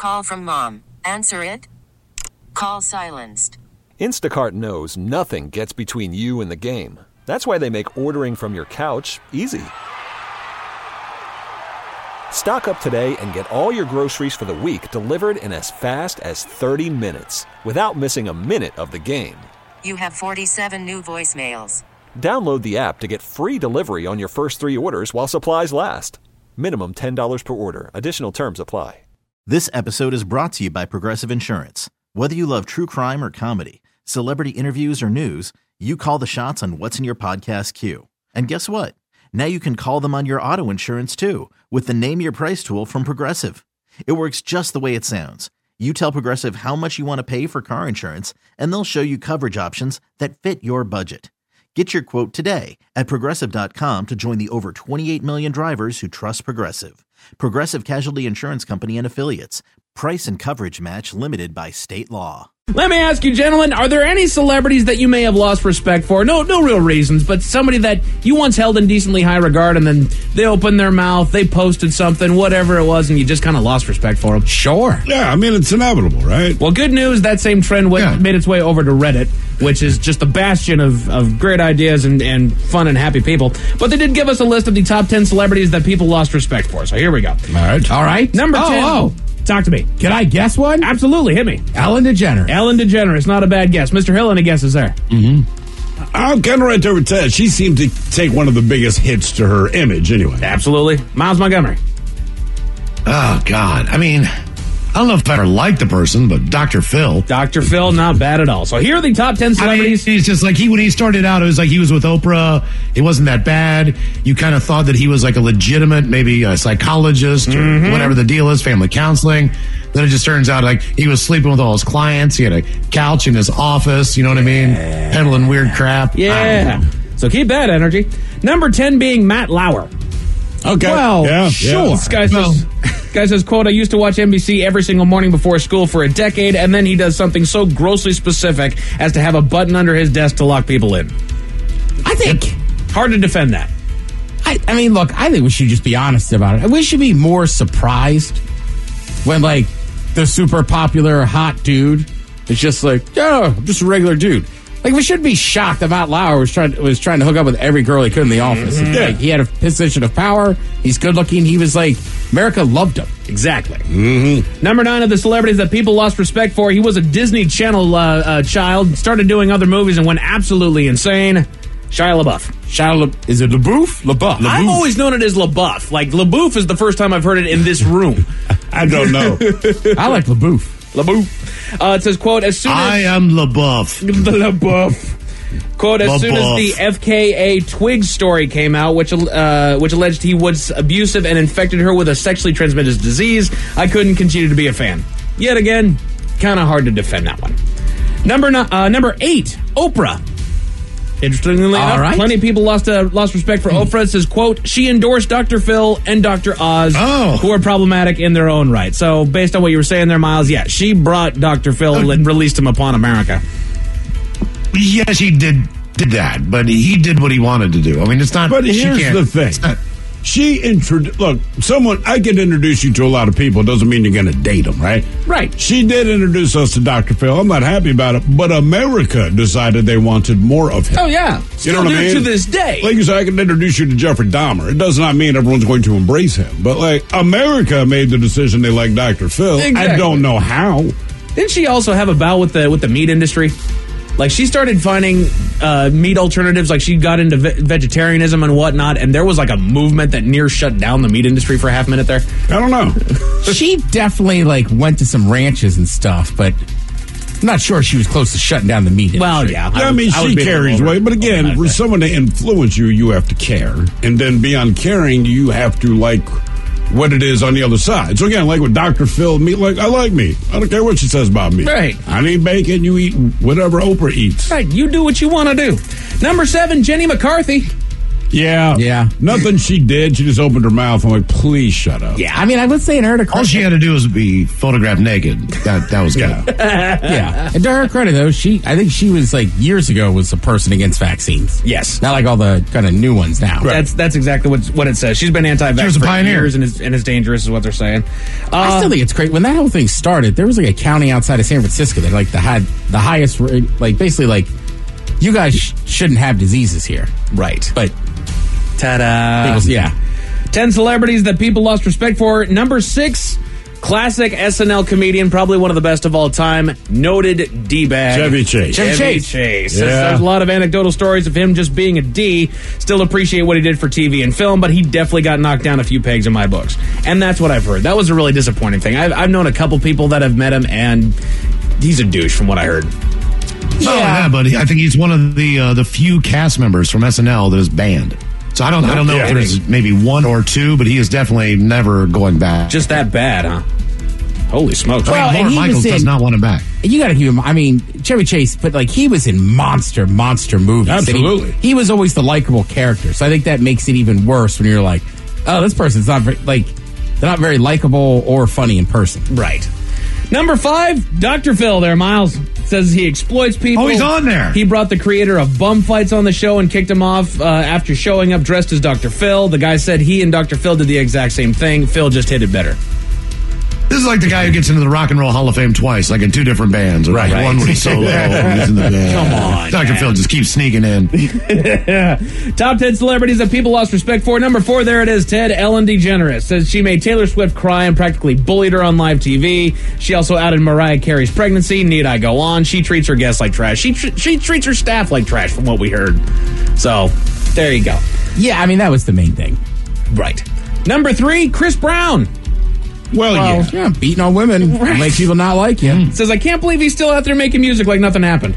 call from mom. Answer it. Call silenced. Instacart knows nothing gets between you and the game. That's why they make ordering from your couch easy. Stock up today and get all your groceries for the week delivered in as fast as 30 minutes without missing a minute of the game. You have 47 new voicemails. Download the app to get free delivery on your first 3 orders while supplies last. Minimum $10 per order. Additional terms apply. This episode is brought to you by Progressive Insurance. Whether you love true crime or comedy, celebrity interviews or news, you call the shots on what's in your podcast queue. And guess what? Now you can call them on your auto insurance too with the Name Your Price tool from Progressive. It works just the way it sounds. You tell Progressive how much you want to pay for car insurance, and they'll show you coverage options that fit your budget. Get your quote today at Progressive.com to join the over 28 million drivers who trust Progressive. Progressive Casualty Insurance Company and Affiliates. Price and coverage match limited by state law. Let me ask you, gentlemen, are there any celebrities that you may have lost respect for? No real reasons, but somebody that you once held in decently high regard, and then they opened their mouth, they posted something, whatever it was, and you just kind of lost respect for them? Sure. Yeah, I mean, it's inevitable, right? Well, good news, that same trend made its way over to Reddit, which is just a bastion of great ideas and fun and happy people. But they did give us a list of the top 10 celebrities that people lost respect for, so here we go. All right. Number 10. Talk to me. Can I guess one? Absolutely. Hit me. Ellen DeGeneres. Ellen DeGeneres. Not a bad guess. Mr. Hill, any guesses there? I'm kind of right there with Ted. She seemed to take one of the biggest hits to her image anyway. Absolutely. Miles Montgomery. Oh, God. I mean, I don't know if I ever liked the person, but Dr. Phil. Dr. Phil, not bad at all. So here are the top 10 celebrities. I mean, he's just like, when he started out, it was like he was with Oprah. It wasn't that bad. You kind of thought that he was like a legitimate, maybe a psychologist or whatever the deal is, family counseling. Then it just turns out like he was sleeping with all his clients. He had a couch in his office, you know what I mean? Peddling weird crap. Yeah. So keep that energy. Number 10 being Matt Lauer. Okay. Well, sure. This guy says, quote, I used to watch NBC every single morning before school for a decade, and then he does something so grossly specific as to have a button under his desk to lock people in. I think... Hard to defend that. I mean, look, I think we should just be honest about it. We should be more surprised when, like, the super popular hot dude is just like, yeah, I'm just a regular dude. Like, we shouldn't be shocked that Matt Lauer was trying to hook up with every girl he could in the office. Like, he had a position of power. He's good looking. He was like, America loved him. Exactly. Number 9 of the celebrities that people lost respect for. He was a Disney Channel child, started doing other movies, and went absolutely insane. Shia LaBeouf. Is it LaBeouf? LaBeouf. I've always known it as LaBeouf. Like, LaBeouf is the first time I've heard it in this room. I don't know. I like LaBeouf. It says, quote, as soon as... I am LaBeouf. The LaBeouf. Quote, as soon as the FKA Twigs story came out, which alleged he was abusive and infected her with a sexually transmitted disease, I couldn't continue to be a fan. Yet again, kind of hard to defend that one. Number 8, Oprah. Interestingly enough, plenty of people lost respect for Oprah. It says, quote, she endorsed Dr. Phil and Dr. Oz, who are problematic in their own right. So based on what you were saying there, Miles, yeah, she brought Dr. Phil and released him upon America. Yes, he did that, but he did what he wanted to do. I mean, it's not... But here's the thing. I can introduce you to a lot of people. It doesn't mean you're going to date them, right? Right. She did introduce us to Dr. Phil. I'm not happy about it, but America decided they wanted more of him. Oh, yeah. You know what I mean? To this day. Like you said, I can introduce you to Jeffrey Dahmer. It does not mean everyone's going to embrace him. But, like, America made the decision they like Dr. Phil. Exactly. I don't know how. Didn't she also have a bout with the meat industry? Like, she started finding meat alternatives. Like, she got into vegetarianism and whatnot, and there was, like, a movement that near shut down the meat industry for a half minute there. I don't know. She definitely, like, went to some ranches and stuff, but I'm not sure she was close to shutting down the meat industry. Well, yeah. I mean, she carries weight. But again, for someone to influence you, you have to care. And then beyond caring, you have to like what it is on the other side. So again, like with Dr. Phil, meat, like, I like meat. I don't care what she says about meat. Right. I need bacon, you eat whatever Oprah eats. Right, you do what you want to do. Number 7, Jenny McCarthy. Yeah. Yeah. Nothing she did. She just opened her mouth. I'm like, please shut up. Yeah, I mean, I would say in her to credit, All she had to do was be photographed naked. That was good. yeah. And to her credit, though, I think she was like years ago was a person against vaccines. Yes. Not like all the kind of new ones now. Right. That's exactly what it says. She's been anti-vax She was a for pioneer. years and is dangerous, is what they're saying. I still think it's great. When that whole thing started, there was like a county outside of San Francisco that like had the highest rate, like basically like, you guys shouldn't have diseases here. Right. But ta-da. Yeah. 10 celebrities that people lost respect for. Number 6, classic SNL comedian, probably one of the best of all time, noted D-bag. Chevy Chase. Chevy Chase. Yeah. There's a lot of anecdotal stories of him just being a D. Still appreciate what he did for TV and film, but he definitely got knocked down a few pegs in my books. And that's what I've heard. That was a really disappointing thing. I've known a couple people that have met him, and he's a douche from what I heard. Not only that, but I think he's one of the few cast members from SNL that is banned. So I don't know if there's maybe one or two, but he is definitely never going back. Just that bad, huh? Holy smokes. Well, and Lorne he Michaels was does not want him back. You got to give him. I mean, Chevy Chase, but like he was in monster movies. Absolutely. And he was always the likable character. So I think that makes it even worse when you're like, oh, this person's not very, like they're not very likable or funny in person. Right. Number 5, Dr. Phil there, Miles. Says he exploits people. Oh, he's on there. He brought the creator of Bum Fights on the show and kicked him off after showing up dressed as Dr. Phil. The guy said he and Dr. Phil did the exact same thing. Phil just hit it better. This is like the guy who gets into the Rock and Roll Hall of Fame twice, like in 2 different bands. Right. One when he's solo, and he's in the band. Come on, Dr. Phil just keeps sneaking in. Top 10 celebrities that people lost respect for. Number 4, there it is, Ted. Ellen DeGeneres says she made Taylor Swift cry and practically bullied her on live TV. She also outed Mariah Carey's pregnancy. Need I go on? She treats her guests like trash. She treats her staff like trash, from what we heard. So, there you go. Yeah, I mean, that was the main thing. Right. Number 3, Chris Brown. Well, Yeah, beating on women Right. make people not like you. Says, I can't believe he's still out there making music like nothing happened.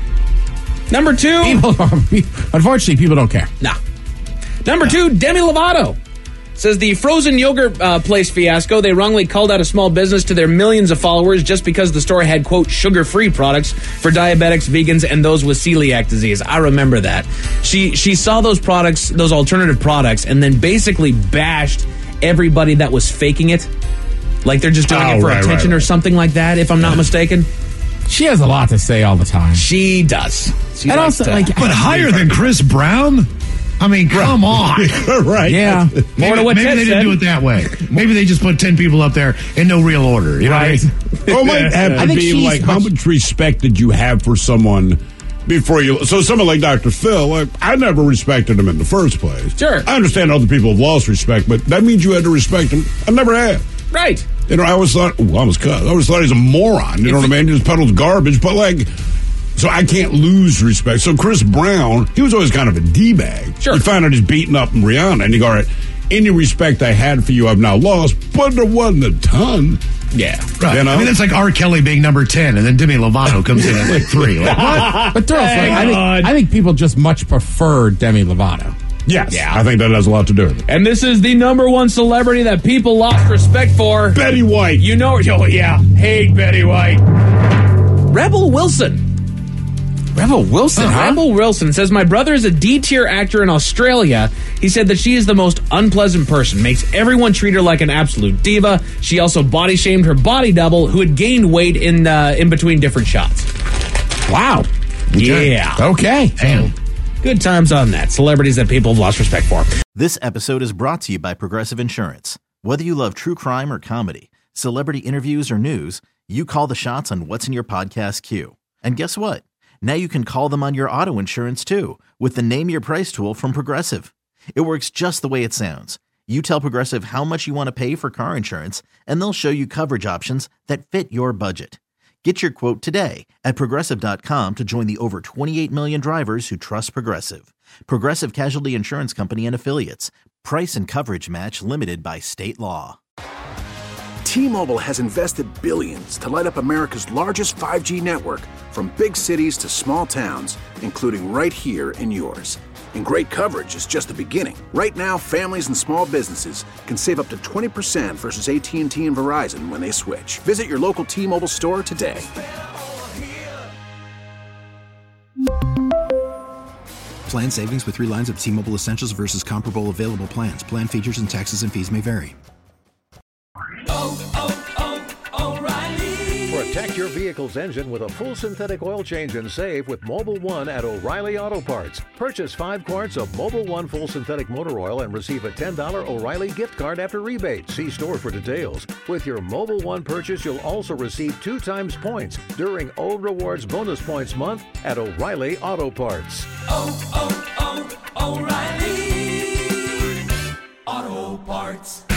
Number 2. Unfortunately, people don't care. Nah. Number 2, Demi Lovato. Says the frozen yogurt place fiasco, they wrongly called out a small business to their millions of followers just because the store had, quote, sugar-free products for diabetics, vegans, and those with celiac disease. I remember that. She saw those products, those alternative products, and then basically bashed everybody that was faking it. Like they're just doing it for attention or something like that, if I'm not mistaken. She has a lot to say all the time. She does. She And likes also, to- like, But higher than Chris Brown? I mean, come on. right. yeah. More to what Maybe Ted they said. didn't do it that way. Maybe they just put 10 people up there in no real order. You know Right. what I mean? Well, it might have I to think be she's like how much- much respect did you have for someone before you. So someone like Dr. Phil, I never respected him in the first place. Sure. I understand other people have lost respect, but that means you had to respect him. I never had. Right. You know, I always thought, I almost thought he's a moron. You know what I mean? He just peddles garbage, but like, so I can't lose respect. So Chris Brown, he was always kind of a D-bag. Sure. You find out he's beating up Rihanna, and you go, all right, any respect I had for you, I've now lost, but there wasn't a ton. Yeah. Right. You know? I mean, it's like R. Kelly being number 10, and then Demi Lovato comes in at like 3. Like, what? But girls, like, I think people just much prefer Demi Lovato. Yes. Yeah. I think that has a lot to do with it. And this is the number 1 celebrity that people lost respect for. Betty White. You know, oh yeah, hate Betty White. Rebel Wilson. Rebel Wilson, huh? Rebel Wilson says, my brother is a D-tier actor in Australia. He said that she is the most unpleasant person, makes everyone treat her like an absolute diva. She also body shamed her body double, who had gained weight in between different shots. Wow. Yeah. Okay. Damn. Good times on that. Celebrities that people have lost respect for. This episode is brought to you by Progressive Insurance. Whether you love true crime or comedy, celebrity interviews or news, you call the shots on what's in your podcast queue. And guess what? Now you can call them on your auto insurance too with the Name Your Price tool from Progressive. It works just the way it sounds. You tell Progressive how much you want to pay for car insurance, and they'll show you coverage options that fit your budget. Get your quote today at Progressive.com to join the over 28 million drivers who trust Progressive. Progressive Casualty Insurance Company and Affiliates. Price and coverage match limited by state law. T-Mobile has invested billions to light up America's largest 5G network, from big cities to small towns, including right here in yours. And great coverage is just the beginning. Right now, families and small businesses can save up to 20% versus AT&T and Verizon when they switch. Visit your local T-Mobile store today. Plan savings with 3 lines of T-Mobile Essentials versus comparable available plans. Plan features and taxes and fees may vary. O'Reilly. Protect your vehicle's engine with a full synthetic oil change and save with Mobil 1 at O'Reilly Auto Parts. Purchase 5 quarts of Mobil 1 full synthetic motor oil and receive a $10 O'Reilly gift card after rebate. See store for details. With your Mobil 1 purchase, you'll also receive 2 times points during O Rewards Bonus Points Month at O'Reilly Auto Parts. O'Reilly Auto Parts.